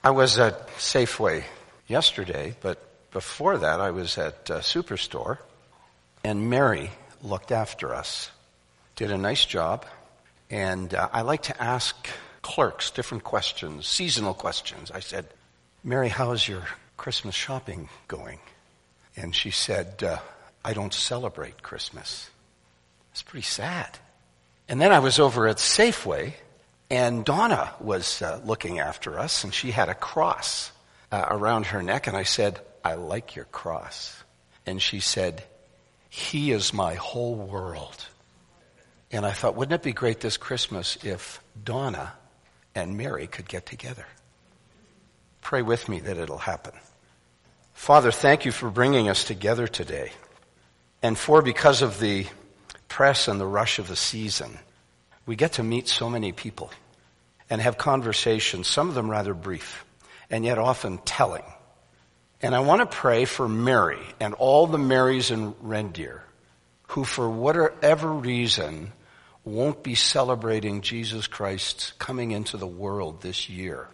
I was at Safeway yesterday, but before that I was at Superstore, and Mary looked after us. Did a nice job, and I like to ask clerks different questions, seasonal questions. I said, Mary, how's your Christmas shopping going? And she said, I don't celebrate Christmas. It's pretty sad. And then I was over at Safeway, and Donna was looking after us, and she had a cross around her neck, and I said, I like your cross. And she said, he is my whole world. And I thought, wouldn't it be great this Christmas if Donna and Mary could get together? Pray with me that it'll happen. Father, thank you for bringing us together today, and because of the press and the rush of the season, we get to meet so many people and have conversations, some of them rather brief, and yet often telling. And I want to pray for Mary and all the Marys in Red Deer who, for whatever reason, won't be celebrating Jesus Christ's coming into the world this year.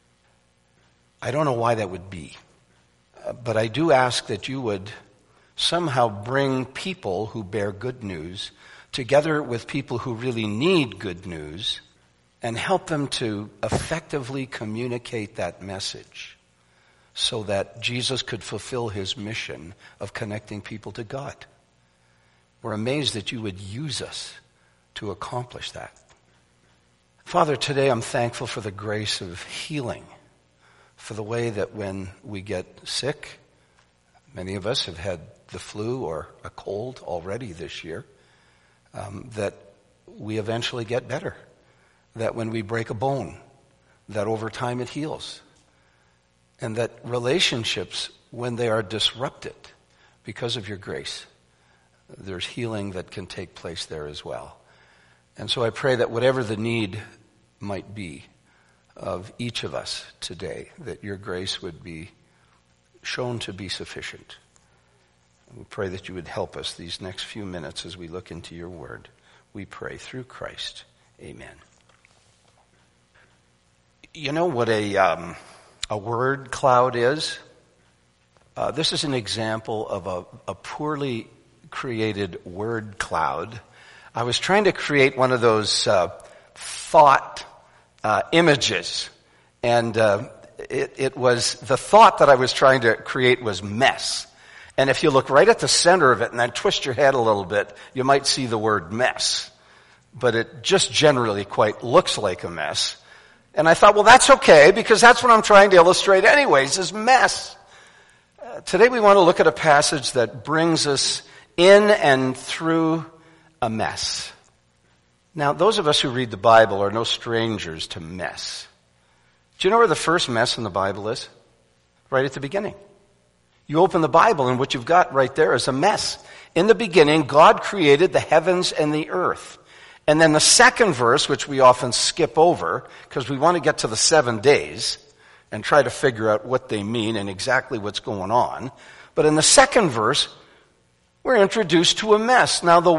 I don't know why that would be, but I do ask that you would somehow bring people who bear good news together with people who really need good news and help them to effectively communicate that message so that Jesus could fulfill his mission of connecting people to God. We're amazed that you would use us to accomplish that. Father, today I'm thankful for the grace of healing, for the way that when we get sick, many of us have had the flu or a cold already this year, that we eventually get better. That when we break a bone, that over time it heals. And that relationships, when they are disrupted because of your grace, there's healing that can take place there as well. And so I pray that whatever the need might be of each of us today, that your grace would be shown to be sufficient. And we pray that you would help us these next few minutes as we look into your word. We pray through Christ. Amen. You know what a word cloud is? This is an example of a poorly created word cloud. I was trying to create one of those thought images, and it was the thought that I was trying to create was mess. And if you look right at the center of it and then twist your head a little bit, you might see the word mess. But it just generally quite looks like a mess. And I thought, well, that's okay, because that's what I'm trying to illustrate anyways, is mess. Today we want to look at a passage that brings us in and through a mess. Now, those of us who read the Bible are no strangers to mess. Do you know where the first mess in the Bible is? Right at the beginning. You open the Bible and what you've got right there is a mess. In the beginning, God created the heavens and the earth. And then the second verse, which we often skip over because we want to get to the 7 days and try to figure out what they mean and exactly what's going on. But in the second verse, we're introduced to a mess. Now the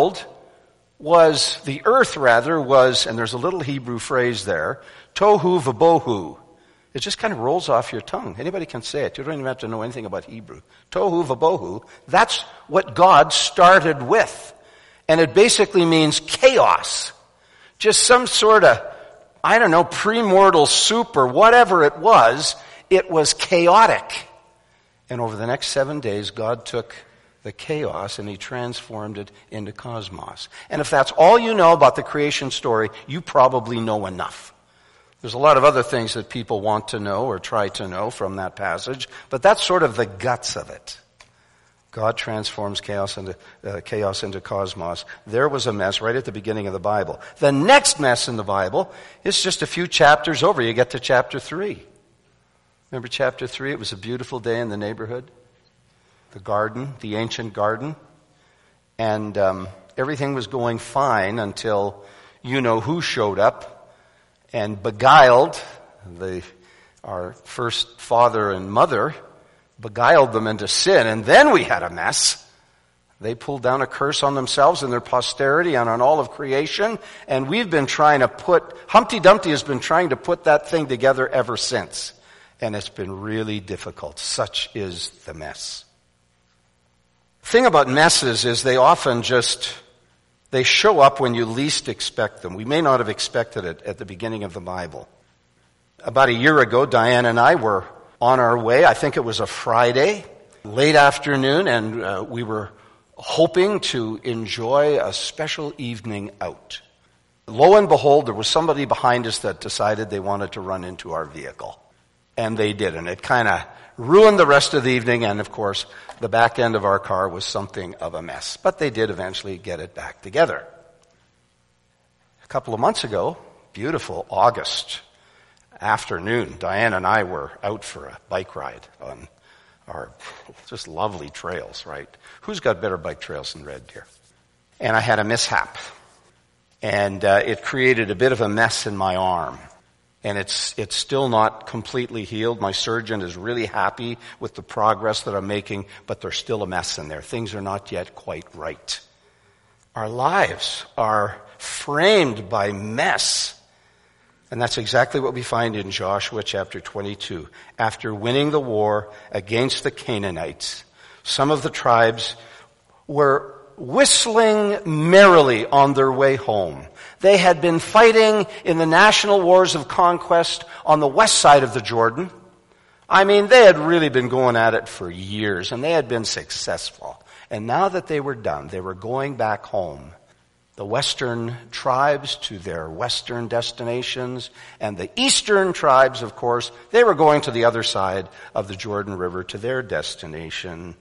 earth was, and there's a little Hebrew phrase there, tohu vabohu. It just kind of rolls off your tongue. Anybody can say it. You don't even have to know anything about Hebrew. Tohu vabohu. That's what God started with. And it basically means chaos. Just some sort of, premortal soup or whatever it was chaotic. And over the next 7 days, God took the chaos and he transformed it into cosmos. And if that's all you know about the creation story, you probably know enough. There's a lot of other things that people want to know or try to know from that passage, but that's sort of the guts of it. God transforms chaos into cosmos. There was a mess right at the beginning of the Bible. The next mess in the Bible is just a few chapters over. You get to chapter 3. Remember chapter 3? It was a beautiful day in the neighborhood. The garden, the ancient garden. And everything was going fine until you-know-who showed up and beguiled our first father and mother, beguiled them into sin, and then we had a mess. They pulled down a curse on themselves and their posterity and on all of creation, and we've been trying to Humpty Dumpty has been trying to put that thing together ever since. and it's been really difficult. Such is the mess. The thing about messes is they often they show up when you least expect them. We may not have expected it at the beginning of the Bible. About a year ago, Diane and I were on our way. I think it was a Friday, late afternoon, and we were hoping to enjoy a special evening out. Lo and behold, there was somebody behind us that decided they wanted to run into our vehicle. And they did, and it kind of ruined the rest of the evening, and of course, the back end of our car was something of a mess. But they did eventually get it back together. A couple of months ago, beautiful August afternoon, Diane and I were out for a bike ride on our just lovely trails, right? Who's got better bike trails than Red Deer? And I had a mishap. And it created a bit of a mess in my arm. And it's still not completely healed. My surgeon is really happy with the progress that I'm making, but there's still a mess in there. Things are not yet quite right. Our lives are framed by mess. And that's exactly what we find in Joshua chapter 22. After winning the war against the Canaanites, some of the tribes were whistling merrily on their way home. They had been fighting in the national wars of conquest on the west side of the Jordan. I mean, they had really been going at it for years, and they had been successful. And now that they were done, they were going back home. The western tribes to their western destinations, and the eastern tribes, of course, they were going to the other side of the Jordan River to their destination.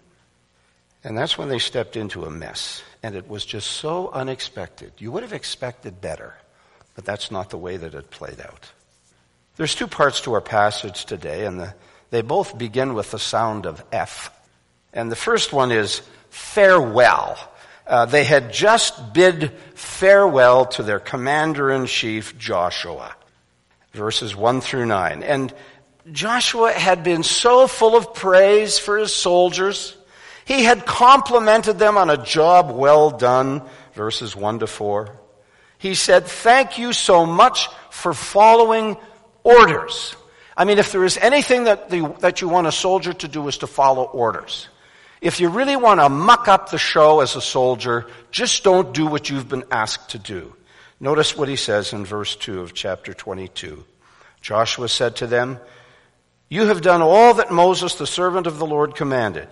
And that's when they stepped into a mess. And it was just so unexpected. You would have expected better, but that's not the way that it played out. There's two parts to our passage today, and they both begin with the sound of F. And the first one is farewell. They had just bid farewell to their commander-in-chief, Joshua. Verses 1 through 9. And Joshua had been so full of praise for his soldiers. He had complimented them on a job well done, verses 1 to 4. He said, "Thank you so much for following orders." I mean, if there is anything that you want a soldier to do is to follow orders. If you really want to muck up the show as a soldier, just don't do what you've been asked to do. Notice what he says in verse 2 of chapter 22. Joshua said to them, "You have done all that Moses, the servant of the Lord, commanded.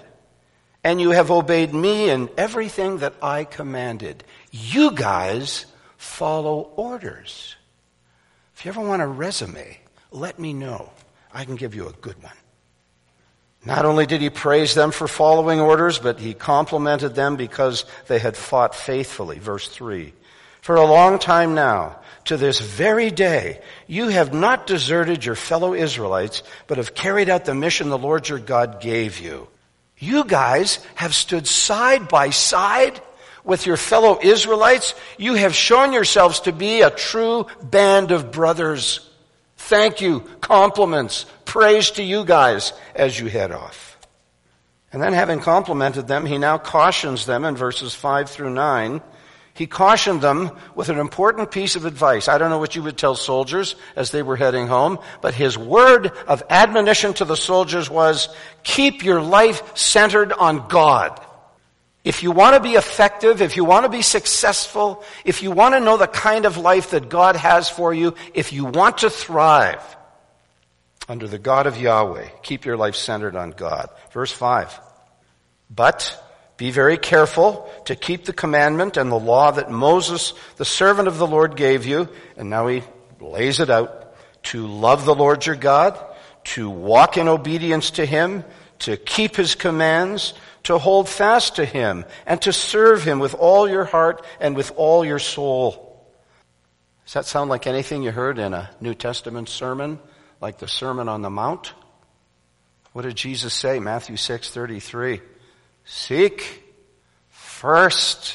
And you have obeyed me in everything that I commanded. You guys follow orders." If you ever want a resume, let me know. I can give you a good one. Not only did he praise them for following orders, but he complimented them because they had fought faithfully. Verse 3. "For a long time now, to this very day, you have not deserted your fellow Israelites, but have carried out the mission the Lord your God gave you. You guys have stood side by side with your fellow Israelites. You have shown yourselves to be a true band of brothers. Thank you, compliments, praise to you guys as you head off." And then having complimented them, he now cautions them in verses 5 through 9. He cautioned them with an important piece of advice. I don't know what you would tell soldiers as they were heading home, but his word of admonition to the soldiers was, keep your life centered on God. If you want to be effective, if you want to be successful, if you want to know the kind of life that God has for you, if you want to thrive under the God of Yahweh, keep your life centered on God. Verse 5. "But be very careful to keep the commandment and the law that Moses, the servant of the Lord, gave you." And now he lays it out. "To love the Lord your God, to walk in obedience to him, to keep his commands, to hold fast to him, and to serve him with all your heart and with all your soul." Does that sound like anything you heard in a New Testament sermon, like the Sermon on the Mount? What did Jesus say? Matthew 6:33. "Seek first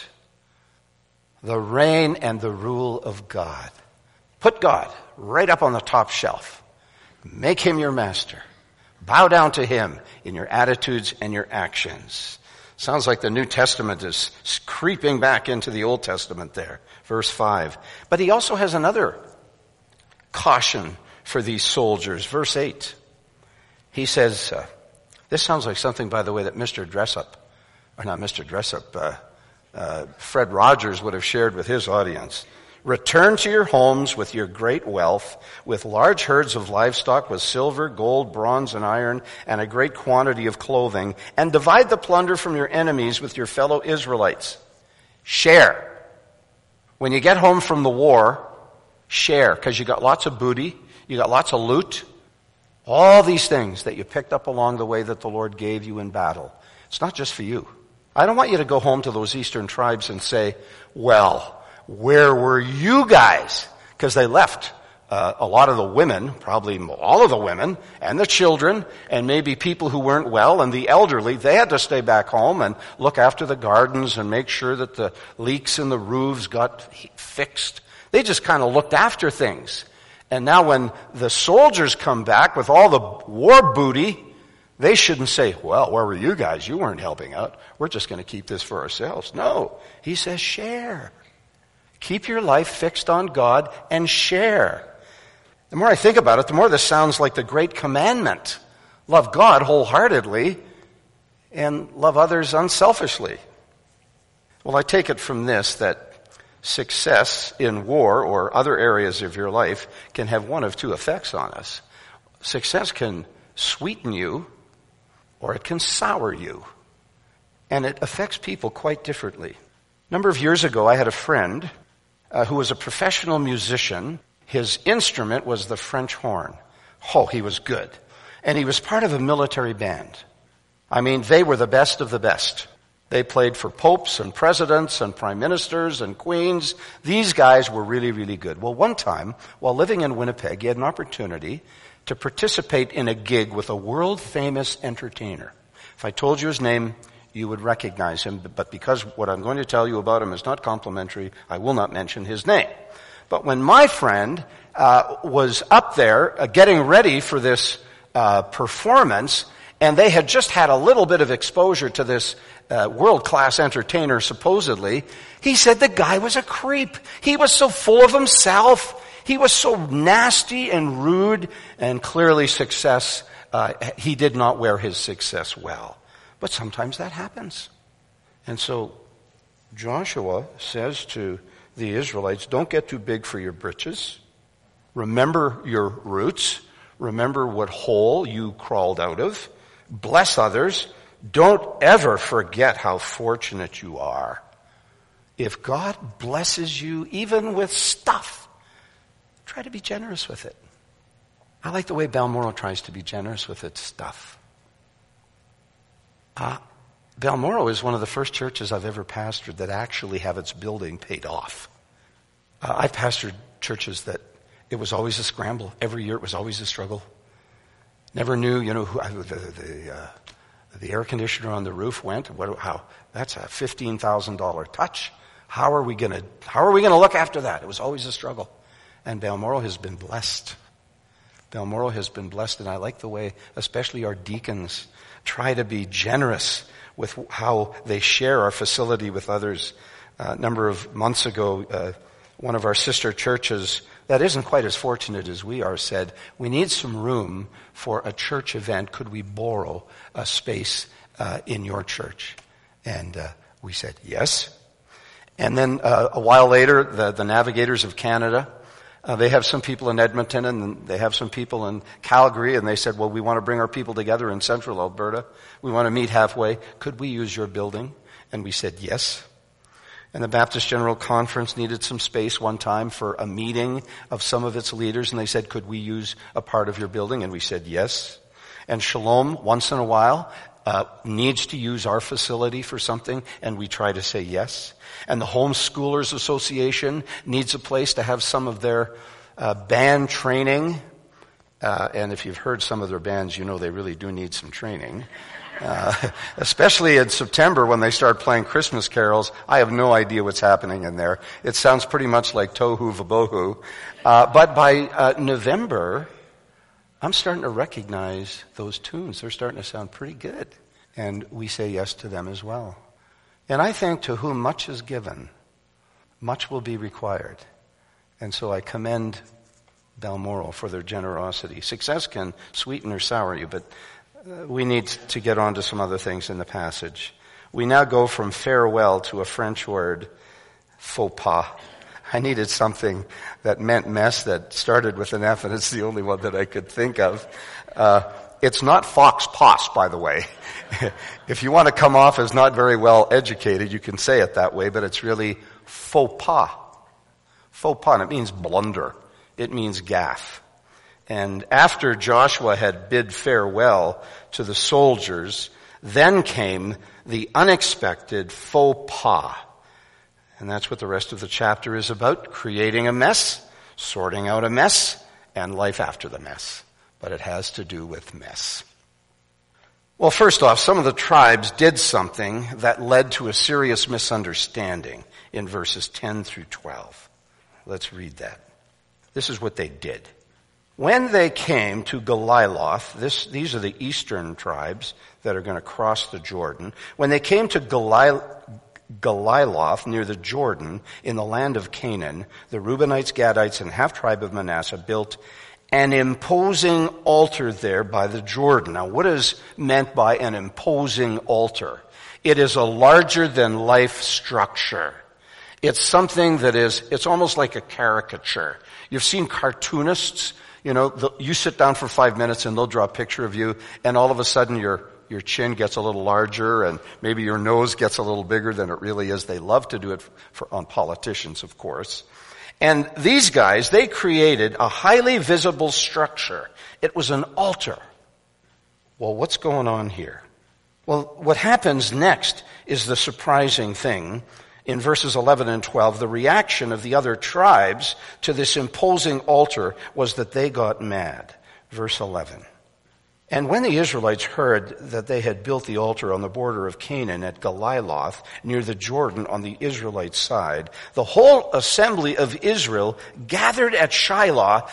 the reign and the rule of God." Put God right up on the top shelf. Make him your master. Bow down to him in your attitudes and your actions. Sounds like the New Testament is creeping back into the Old Testament there. Verse 5. But he also has another caution for these soldiers. Verse 8. He says, this sounds like something, by the way, that Fred Rogers would have shared with his audience. Return to your homes with your great wealth, with large herds of livestock, with silver, gold, bronze, and iron, and a great quantity of clothing, and divide the plunder from your enemies with your fellow Israelites. Share. When you get home from the war, share, because you got lots of booty, you got lots of loot, all these things that you picked up along the way that the Lord gave you in battle. It's not just for you. I don't want you to go home to those eastern tribes and say, well, where were you guys? Because they left a lot of the women, probably all of the women, and the children, and maybe people who weren't well, and the elderly. They had to stay back home and look after the gardens and make sure that the leaks in the roofs got fixed. They just kind of looked after things. And now when the soldiers come back with all the war booty, they shouldn't say, well, where were you guys? You weren't helping out. We're just going to keep this for ourselves. No. He says share. Keep your life fixed on God and share. The more I think about it, the more this sounds like the great commandment. Love God wholeheartedly and love others unselfishly. Well, I take it from this that success in war or other areas of your life can have one of two effects on us. Success can sweeten you or it can sour you. And it affects people quite differently. A number of years ago, I had a friend who was a professional musician. His instrument was the French horn. Oh, he was good. And he was part of a military band. I mean, they were the best of the best. They played for popes and presidents and prime ministers and queens. These guys were really, really good. Well, one time, while living in Winnipeg, he had an opportunity to participate in a gig with a world-famous entertainer. If I told you his name, you would recognize him, but because what I'm going to tell you about him is not complimentary, I will not mention his name. But when my friend was up there getting ready for this performance, and they had just had a little bit of exposure to this world-class entertainer, supposedly, he said the guy was a creep. He was so full of himself. He was so nasty and rude, and clearly he did not wear his success well. But sometimes that happens. And so Joshua says to the Israelites, don't get too big for your britches. Remember your roots. Remember what hole you crawled out of. Bless others. Don't ever forget how fortunate you are. If God blesses you, even with stuff, try to be generous with it. I like the way Balmoral tries to be generous with its stuff. Balmoral is one of the first churches I've ever pastored that actually have its building paid off. I pastored churches that it was always a scramble. Every year it was always a struggle. Never knew, who the air conditioner on the roof went. How? That's a $15,000 touch. How are we going to look after that? It was always a struggle. And Balmoral has been blessed. Balmoral has been blessed, and I like the way, especially our deacons, try to be generous with how they share our facility with others. A number of months ago, one of our sister churches that isn't quite as fortunate as we are said, we need some room for a church event. Could we borrow a space in your church? And we said yes. And then a while later, the Navigators of Canada, they have some people in Edmonton and they have some people in Calgary, and they said, well, we want to bring our people together in central Alberta. We want to meet halfway. Could we use your building? And we said yes. And the Baptist General Conference needed some space one time for a meeting of some of its leaders, and they said, could we use a part of your building? And we said yes. And Shalom, once in a while, needs to use our facility for something, and we try to say yes. And the Homeschoolers Association needs a place to have some of their band training. And if you've heard some of their bands, you know they really do need some training. Especially in September when they start playing Christmas carols. I have no idea what's happening in there. It sounds pretty much like Tohu Vabohu. But by November, I'm starting to recognize those tunes. They're starting to sound pretty good. And we say yes to them as well. And I think to whom much is given, much will be required. And so I commend Balmoral, for their generosity. Success can sweeten or sour you, but we need to get on to some other things in the passage. We now go from farewell to a French word, faux pas. I needed something that meant mess that started with an F, and it's the only one that I could think of. It's not fox pos, by the way. If you want to come off as not very well educated, you can say it that way, but it's really faux pas. Faux pas, and it means blunder. It means gaffe. And after Joshua had bid farewell to the soldiers, then came the unexpected faux pas. And that's what the rest of the chapter is about, creating a mess, sorting out a mess, and life after the mess. But it has to do with mess. Well, first off, some of the tribes did something that led to a serious misunderstanding in verses 10 through 12. Let's read that. This is what they did. When they came to Galiloth, these are the eastern tribes that are going to cross the Jordan. When they came to Galiloth near the Jordan in the land of Canaan, the Reubenites, Gadites, and half-tribe of Manasseh built an imposing altar there by the Jordan. Now, what is meant by an imposing altar? It is a larger-than-life structure. It's something that it's almost like a caricature. You've seen cartoonists, you sit down for 5 minutes and they'll draw a picture of you, and all of a sudden your chin gets a little larger and maybe your nose gets a little bigger than it really is. They love to do it on politicians, of course. And these guys, they created a highly visible structure. It was an altar. Well, what's going on here? Well, what happens next is the surprising thing. In verses 11 and 12, the reaction of the other tribes to this imposing altar was that they got mad. Verse 11. And when the Israelites heard that they had built the altar on the border of Canaan at Galiloth, near the Jordan on the Israelite side, the whole assembly of Israel gathered at Shiloh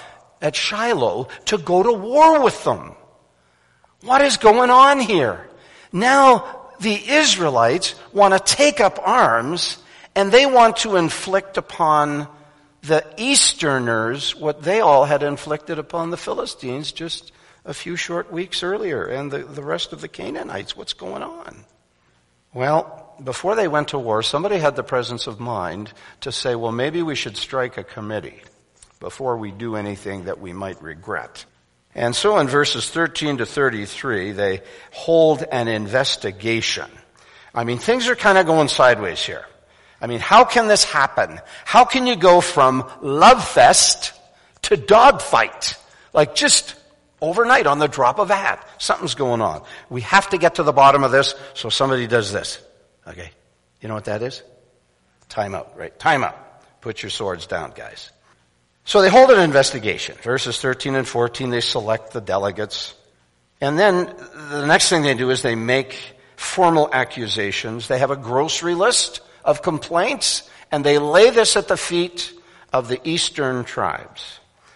to go to war with them. What is going on here? Now the Israelites want to take up arms, and they want to inflict upon the Easterners what they all had inflicted upon the Philistines just a few short weeks earlier, and the rest of the Canaanites. What's going on? Well, before they went to war, somebody had the presence of mind to say, well, maybe we should strike a committee before we do anything that we might regret. And so in verses 13 to 33, they hold an investigation. I mean, things are kind of going sideways here. I mean, how can this happen? How can you go from love fest to dogfight? Like just overnight on the drop of a hat. Something's going on. We have to get to the bottom of this, so somebody does this. Okay. You know what that is? Time out, right? Time out. Put your swords down, guys. So they hold an investigation. Verses 13 and 14, they select the delegates. And then the next thing they do is they make formal accusations. They have a grocery list of complaints, and they lay this at the feet of the eastern tribes.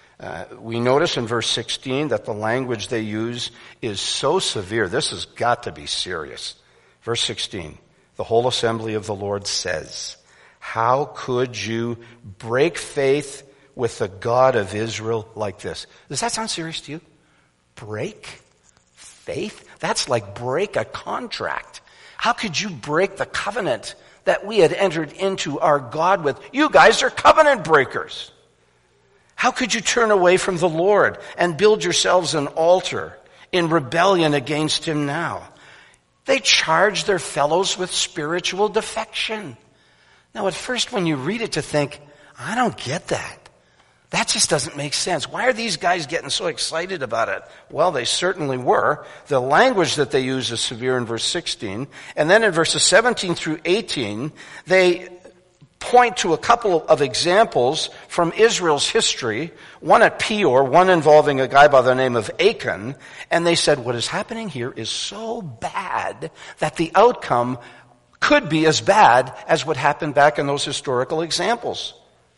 We notice in verse 16 that the language they use is so severe. This has got to be serious. Verse 16, the whole assembly of the Lord says, how could you break faith with the God of Israel like this? Does that sound serious to you? Break faith? That's like break a contract. How could you break the covenant that we had entered into our God with? You guys are covenant breakers. How could you turn away from the Lord and build yourselves an altar in rebellion against him now? They charge their fellows with spiritual defection. Now at first when you read it, you think, I don't get that. That just doesn't make sense. Why are these guys getting so excited about it? Well, they certainly were. The language that they use is severe in verse 16. And then in verses 17 through 18, they point to a couple of examples from Israel's history, one at Peor, one involving a guy by the name of Achan, and they said what is happening here is so bad that the outcome could be as bad as what happened back in those historical examples.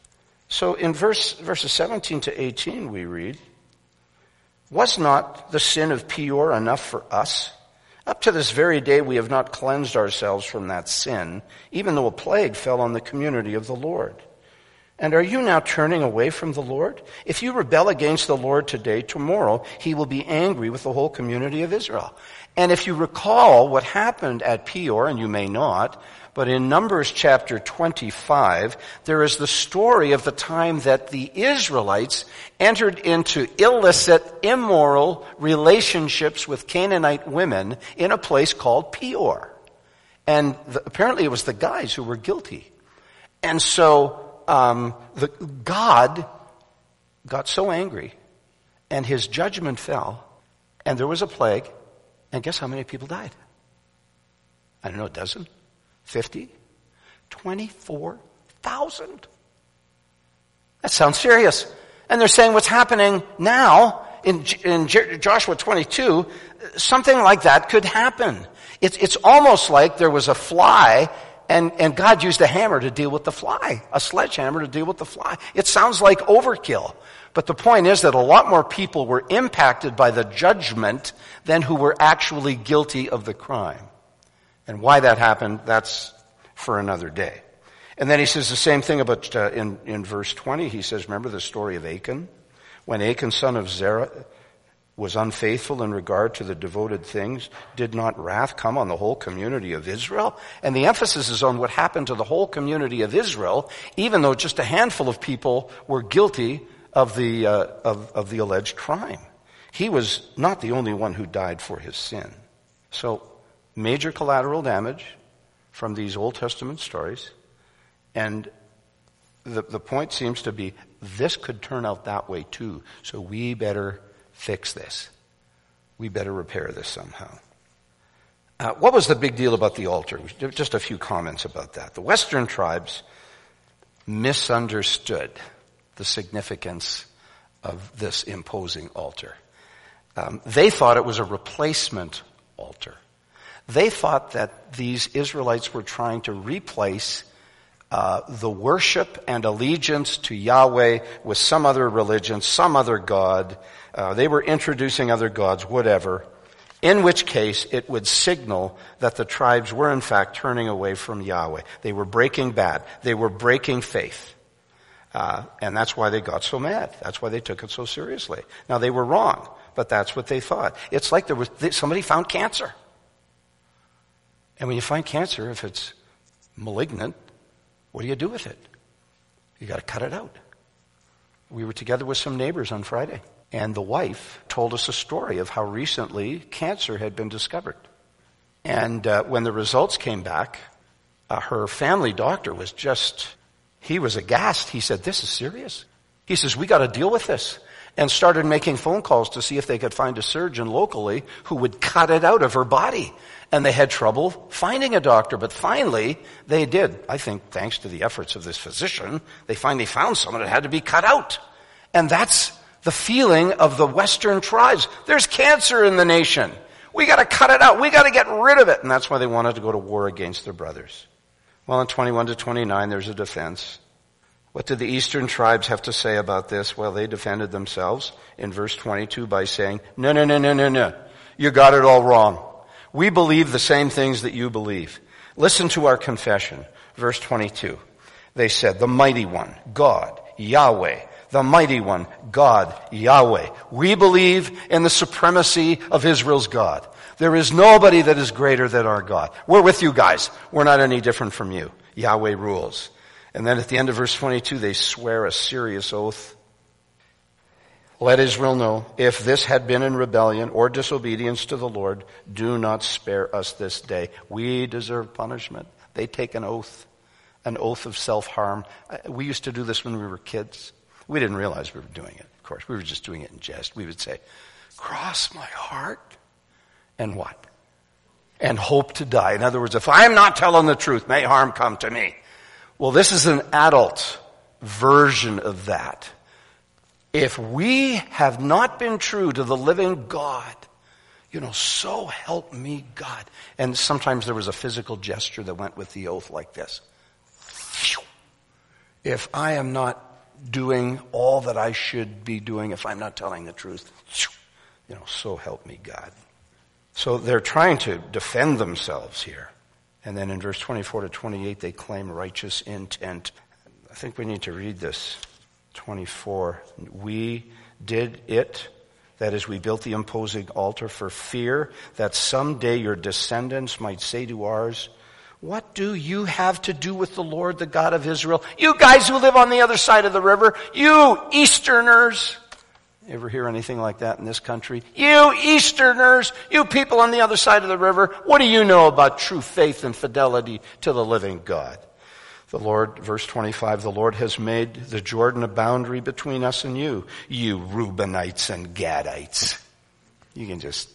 So in verses 17 to 18 we read, was not the sin of Peor enough for us? Up to this very day we have not cleansed ourselves from that sin, even though a plague fell on the community of the Lord. And are you now turning away from the Lord? If you rebel against the Lord today, tomorrow he will be angry with the whole community of Israel. And if you recall what happened at Peor, and you may not, but in Numbers chapter 25, there is the story of the time that the Israelites entered into illicit, immoral relationships with Canaanite women in a place called Peor. And apparently it was the guys who were guilty. And so God got so angry, and his judgment fell, and there was a plague, and guess how many people died? I don't know, a dozen? 50? 24,000. That sounds serious. And they're saying what's happening now in Joshua 22, something like that could happen. It's almost like there was a fly and God used a hammer to deal with the fly, a sledgehammer to deal with the fly. It sounds like overkill. But the point is that a lot more people were impacted by the judgment than who were actually guilty of the crime. And why that happened, that's for another day. And then he says the same thing about, in verse 20, he says, remember the story of Achan? When Achan, son of Zerah, was unfaithful in regard to the devoted things, did not wrath come on the whole community of Israel? And the emphasis is on what happened to the whole community of Israel, even though just a handful of people were guilty of the alleged crime. He was not the only one who died for his sin. So, major collateral damage from these Old Testament stories. And the point seems to be, this could turn out that way too. So we better fix this. We better repair this somehow. What was the big deal about the altar? Just a few comments about that. The Western tribes misunderstood the significance of this imposing altar. They thought it was a replacement altar. They thought that these Israelites were trying to replace the worship and allegiance to Yahweh with some other religion, some other god. They were introducing other gods, whatever, in which case it would signal that the tribes were in fact turning away from Yahweh. They were breaking bad. They were breaking faith. And that's why they got so mad. That's why they took it so seriously. Now, they were wrong, but that's what they thought. It's like somebody found cancer. And when you find cancer, if it's malignant, what do you do with it? You got to cut it out. We were together with some neighbors on Friday, and the wife told us a story of how recently cancer had been discovered. And when the results came back, her family doctor was he was aghast. He said, this is serious. He says, we got to deal with this. And started making phone calls to see if they could find a surgeon locally who would cut it out of her body. And they had trouble finding a doctor, but finally they did. I think thanks to the efforts of this physician, they finally found someone that had to be cut out. And that's the feeling of the Western tribes. There's cancer in the nation. We got to cut it out. We got to get rid of it. And that's why they wanted to go to war against their brothers. Well, in 21 to 29, there's a defense. What did the eastern tribes have to say about this? Well, they defended themselves in verse 22 by saying, no. You got it all wrong. We believe the same things that you believe. Listen to our confession. Verse 22. They said, the mighty one, God, Yahweh. The mighty one, God, Yahweh. We believe in the supremacy of Israel's God. There is nobody that is greater than our God. We're with you guys. We're not any different from you. Yahweh rules. And then at the end of verse 22, they swear a serious oath. Let Israel know, if this had been in rebellion or disobedience to the Lord, do not spare us this day. We deserve punishment. They take an oath of self-harm. We used to do this when we were kids. We didn't realize we were doing it, of course. We were just doing it in jest. We would say, cross my heart, and what? And hope to die. In other words, if I am not telling the truth, may harm come to me. Well, this is an adult version of that. If we have not been true to the living God, so help me God. And sometimes there was a physical gesture that went with the oath like this. If I am not doing all that I should be doing, if I'm not telling the truth, so help me God. So they're trying to defend themselves here. And then in verse 24 to 28, they claim righteous intent. think we need to read this. 24. We did it, that is, we built the imposing altar for fear that someday your descendants might say to ours, what do you have to do with the Lord, the God of Israel? You guys who live on the other side of the river, you Easterners. Ever hear anything like that in this country? You Easterners, you people on the other side of the river, what do you know about true faith and fidelity to the living God? The Lord, verse 25, the Lord has made the Jordan a boundary between us and you Reubenites and Gadites. You can just,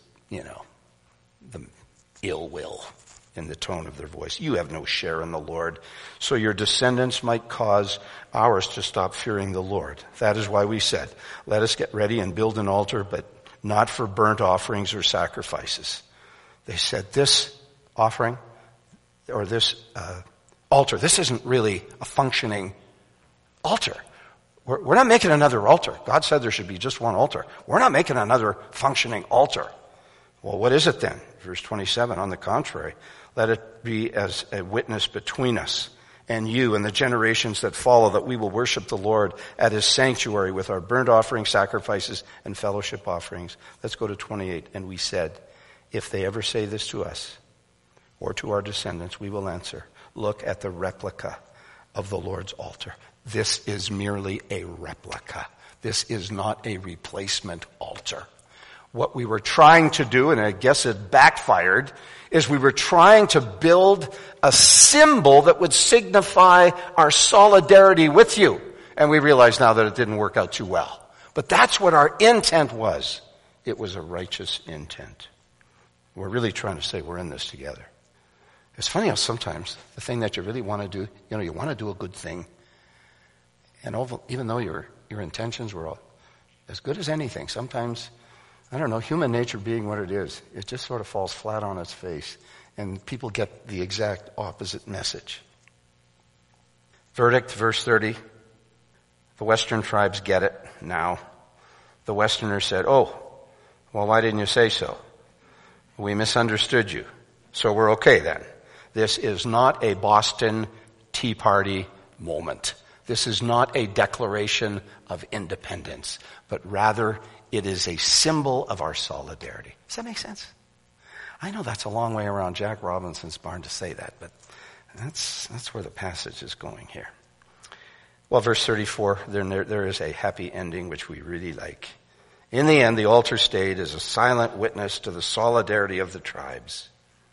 the ill will in the tone of their voice. You have no share in the Lord. So your descendants might cause ours to stop fearing the Lord. That is why we said, let us get ready and build an altar, but not for burnt offerings or sacrifices. They said, this offering, or this altar, this isn't really a functioning altar. We're not making another altar. God said there should be just one altar. We're not making another functioning altar. Well, what is it then? Verse 27, on the contrary, let it be as a witness between us and you and the generations that follow, that we will worship the Lord at his sanctuary with our burnt offering, sacrifices, and fellowship offerings. Let's go to 28. And we said, if they ever say this to us or to our descendants, we will answer, look at the replica of the Lord's altar. This is merely a replica. This is not a replacement altar. What we were trying to do, and I guess it backfired, is we were trying to build a symbol that would signify our solidarity with you. And we realize now that it didn't work out too well. But that's what our intent was. It was a righteous intent. We're really trying to say we're in this together. It's funny how sometimes the thing that you really want to do, you want to do a good thing. And even though your intentions were as good as anything, sometimes, I don't know, human nature being what it is, it just sort of falls flat on its face. And people get the exact opposite message. Verdict, verse 30. The Western tribes get it now. The Westerners said, oh, well, why didn't you say so? We misunderstood you. So we're okay then. This is not a Boston Tea Party moment. This is not a declaration of independence, but rather it is a symbol of our solidarity. Does that make sense? I know that's a long way around Jack Robinson's barn to say that, but that's where the passage is going here. Well, verse 34, there is a happy ending which we really like. In the end, the altar stayed as a silent witness to the solidarity of the tribes.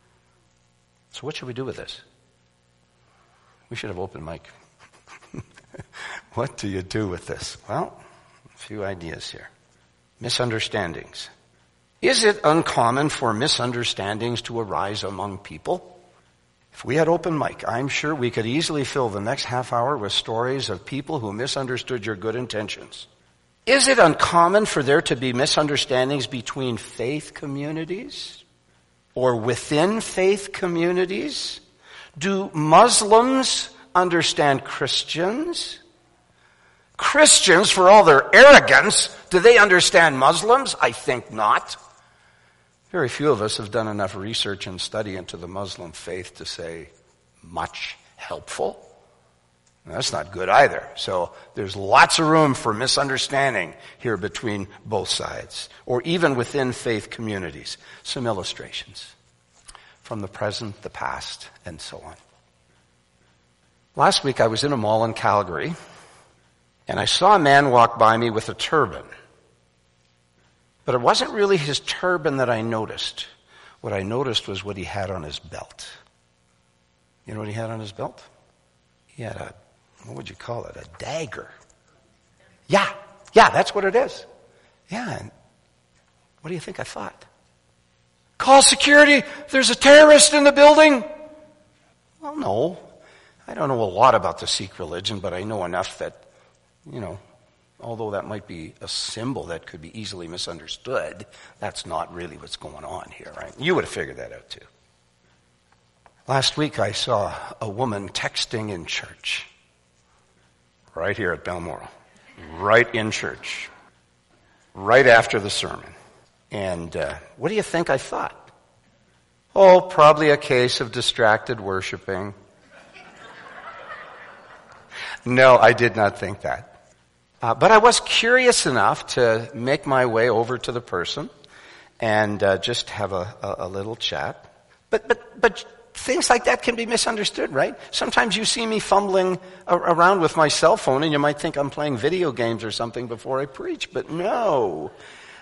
So what should we do with this? We should have open mic. What do you do with this? Well, a few ideas here. Misunderstandings. Is it uncommon for misunderstandings to arise among people? If we had open mic, I'm sure we could easily fill the next half hour with stories of people who misunderstood your good intentions. Is it uncommon for there to be misunderstandings between faith communities or within faith communities? Do Muslims understand Christians? Christians, for all their arrogance, do they understand Muslims? I think not. Very few of us have done enough research and study into the Muslim faith to say much helpful. That's not good either. So there's lots of room for misunderstanding here between both sides, or even within faith communities. Some illustrations from the present, the past, and so on. Last week I was in a mall in Calgary, and I saw a man walk by me with a turban. But it wasn't really his turban that I noticed. What I noticed was what he had on his belt. You know what he had on his belt? He had what would you call it? A dagger. Yeah, that's what it is. Yeah, and what do you think I thought? Call security, there's a terrorist in the building. Well, no. I don't know a lot about the Sikh religion, but I know enough that, although that might be a symbol that could be easily misunderstood, that's not really what's going on here, right? You would have figured that out too. Last week I saw a woman texting in church. Right here at Balmoral. Right in church. Right after the sermon. And what do you think I thought? Oh, probably a case of distracted worshiping. No, I did not think that. But I was curious enough to make my way over to the person and just have a little chat. But things like that can be misunderstood, right? Sometimes you see me fumbling around with my cell phone and you might think I'm playing video games or something before I preach, but no.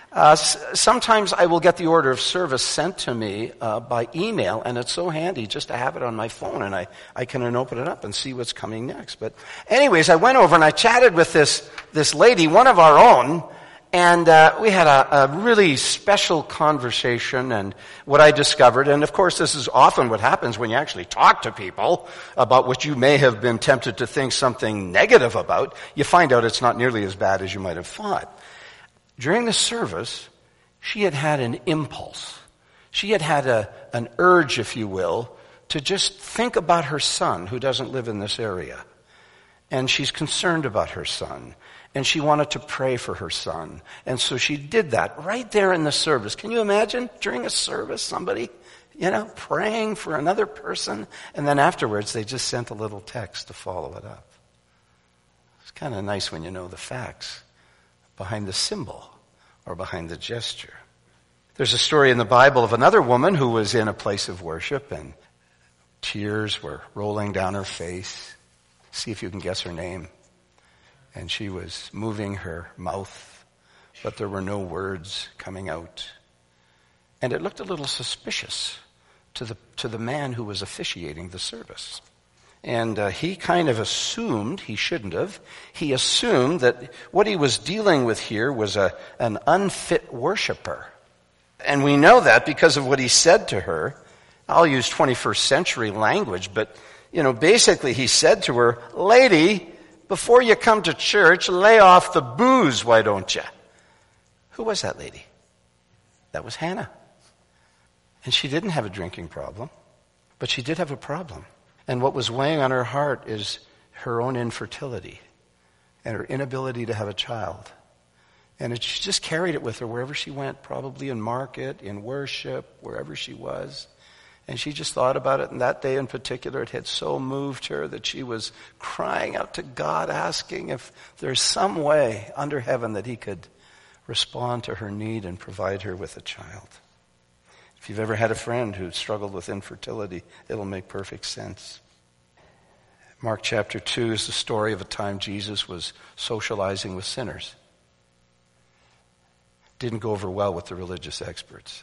Sometimes I will get the order of service sent to me by email, and it's so handy just to have it on my phone, and I can open it up and see what's coming next. But anyways, I went over and I chatted with this lady, one of our own, and we had a really special conversation. And what I discovered, and of course this is often what happens when you actually talk to people about what you may have been tempted to think something negative about, you find out it's not nearly as bad as you might have thought. During the service, she had an impulse. She had an urge, if you will, to just think about her son who doesn't live in this area. And she's concerned about her son. And she wanted to pray for her son. And so she did that right there in the service. Can you imagine during a service somebody, praying for another person? And then afterwards they just sent a little text to follow it up. It's kind of nice when you know the facts behind the symbol or behind the gesture. There's a story in the Bible of another woman who was in a place of worship and tears were rolling down her face. See if you can guess her name. And she was moving her mouth, but there were no words coming out. And it looked a little suspicious to the man who was officiating the service. And he kind of assumed, he shouldn't have, he assumed that what he was dealing with here was an unfit worshiper. And we know that because of what he said to her. I'll use 21st century language, but, basically he said to her, "Lady, before you come to church, lay off the booze, why don't you?" Who was that lady? That was Hannah. And she didn't have a drinking problem, but she did have a problem. And what was weighing on her heart is her own infertility and her inability to have a child. And she just carried it with her wherever she went, probably in market, in worship, wherever she was. And she just thought about it, and that day in particular, it had so moved her that she was crying out to God, asking if there's some way under heaven that he could respond to her need and provide her with a child. If you've ever had a friend who struggled with infertility, it'll make perfect sense. Mark chapter 2 is the story of a time Jesus was socializing with sinners. Didn't go over well with the religious experts.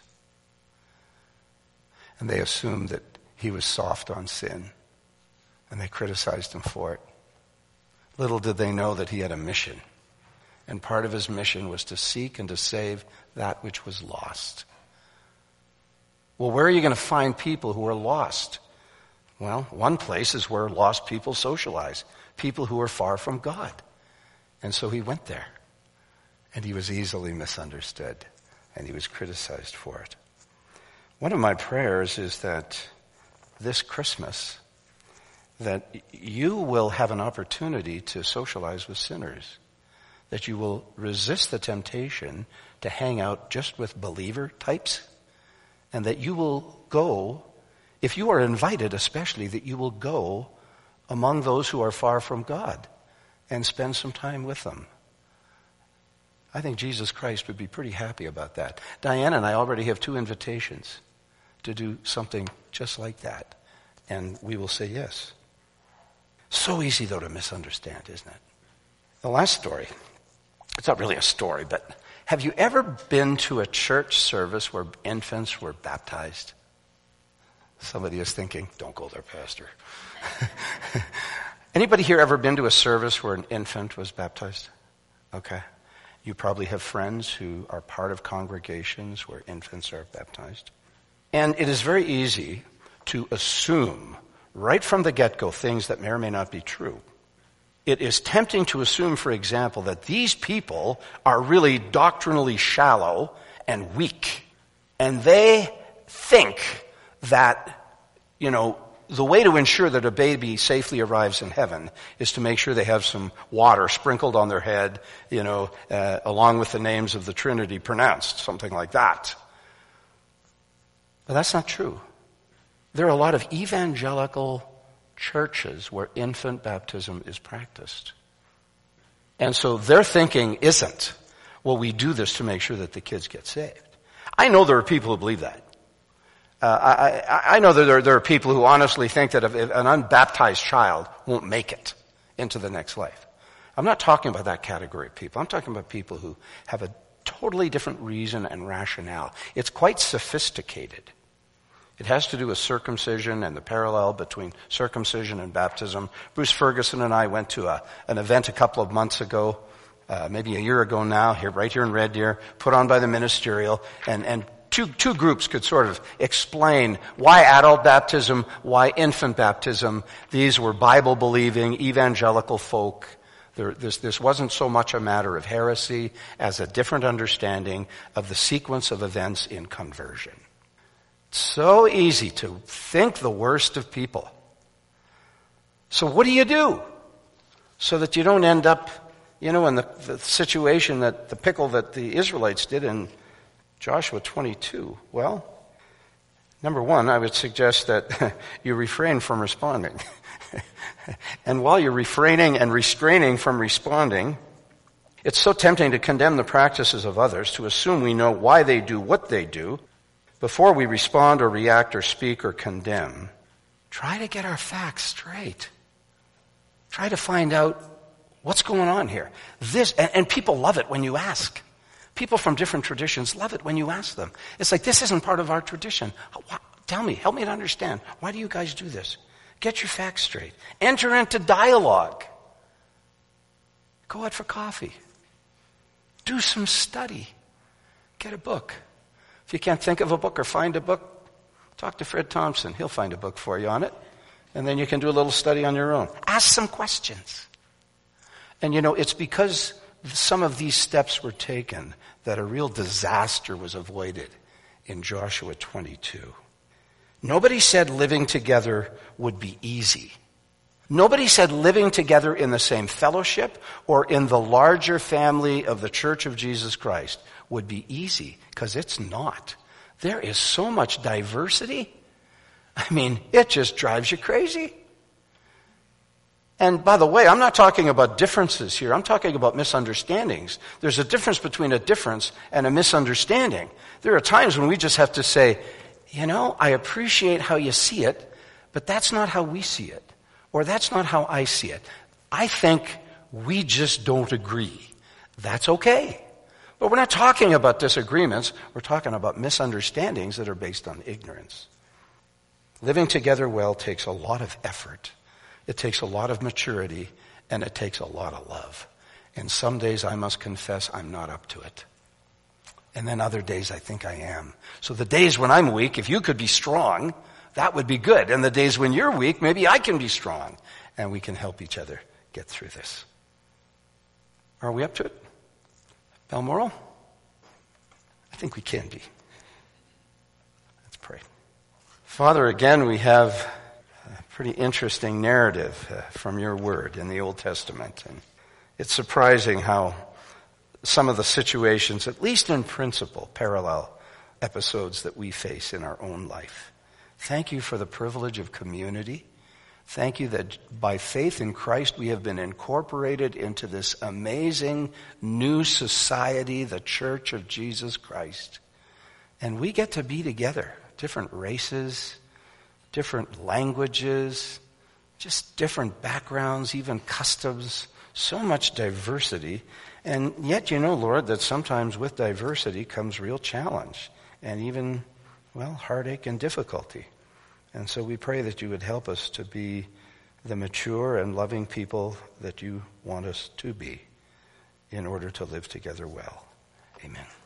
And they assumed that he was soft on sin. And they criticized him for it. Little did they know that he had a mission. And part of his mission was to seek and to save that which was lost. Well, where are you going to find people who are lost? Well, one place is where lost people socialize. People who are far from God. And so he went there. And he was easily misunderstood. And he was criticized for it. One of my prayers is that this Christmas, that you will have an opportunity to socialize with sinners. That you will resist the temptation to hang out just with believer types. And that you will go, if you are invited especially, that you will go among those who are far from God and spend some time with them. I think Jesus Christ would be pretty happy about that. Diane and I already have 2 invitations to do something just like that. And we will say yes. So easy, though, to misunderstand, isn't it? The last story, it's not really a story, but have you ever been to a church service where infants were baptized? Somebody is thinking, don't go there, Pastor. Anybody here ever been to a service where an infant was baptized? Okay. You probably have friends who are part of congregations where infants are baptized. And it is very easy to assume right from the get-go things that may or may not be true. It is tempting to assume, for example, that these people are really doctrinally shallow and weak. And they think that, the way to ensure that a baby safely arrives in heaven is to make sure they have some water sprinkled on their head, along with the names of the Trinity pronounced, something like that. But that's not true. There are a lot of evangelical churches where infant baptism is practiced. And so their thinking isn't, well, we do this to make sure that the kids get saved. I know there are people who believe that. I know that there are people who honestly think that if an unbaptized child won't make it into the next life. I'm not talking about that category of people. I'm talking about people who have a totally different reason and rationale. It's quite sophisticated. It has to do with circumcision and the parallel between circumcision and baptism. Bruce Ferguson and I went to an event a couple of months ago, maybe a year ago now, right here in Red Deer, put on by the ministerial, and two groups could sort of explain why adult baptism, why infant baptism. These were Bible-believing evangelical folk. This wasn't so much a matter of heresy as a different understanding of the sequence of events in conversion. It's so easy to think the worst of people. So what do you do so that you don't end up, in the situation that the pickle that the Israelites did in Joshua 22? Well, number one, I would suggest that you refrain from responding. And while you're refraining and restraining from responding, it's so tempting to condemn the practices of others, to assume we know why they do what they do, before we respond or react or speak or condemn. Try to get our facts straight. Try to find out what's going on here. And people love it when you ask. People from different traditions love it when you ask them. It's like, this isn't part of our tradition. Tell me, help me to understand. Why do you guys do this? Get your facts straight. Enter into dialogue. Go out for coffee. Do some study. Get a book. If you can't think of a book or find a book, talk to Fred Thompson. He'll find a book for you on it. And then you can do a little study on your own. Ask some questions. And it's because some of these steps were taken that a real disaster was avoided in Joshua 22. Nobody said living together would be easy. Nobody said living together in the same fellowship or in the larger family of the Church of Jesus Christ would be easy, because it's not. There is so much diversity. It just drives you crazy. And by the way, I'm not talking about differences here. I'm talking about misunderstandings. There's a difference between a difference and a misunderstanding. There are times when we just have to say, I appreciate how you see it, but that's not how we see it. Or that's not how I see it. I think we just don't agree. That's okay. But we're not talking about disagreements. We're talking about misunderstandings that are based on ignorance. Living together well takes a lot of effort. It takes a lot of maturity, and it takes a lot of love. And some days I must confess I'm not up to it. And then other days I think I am. So the days when I'm weak, if you could be strong, that would be good. And the days when you're weak, maybe I can be strong. And we can help each other get through this. Are we up to it? Balmoral? I think we can be. Let's pray. Father, again, we have a pretty interesting narrative from your word in the Old Testament. And it's surprising how some of the situations, at least in principle, parallel episodes that we face in our own life. Thank you for the privilege of community. Thank you that by faith in Christ we have been incorporated into this amazing new society, the Church of Jesus Christ. And we get to be together, different races, different languages, just different backgrounds, even customs, so much diversity. And yet, Lord, that sometimes with diversity comes real challenge and even, heartache and difficulty. And so we pray that you would help us to be the mature and loving people that you want us to be in order to live together well. Amen.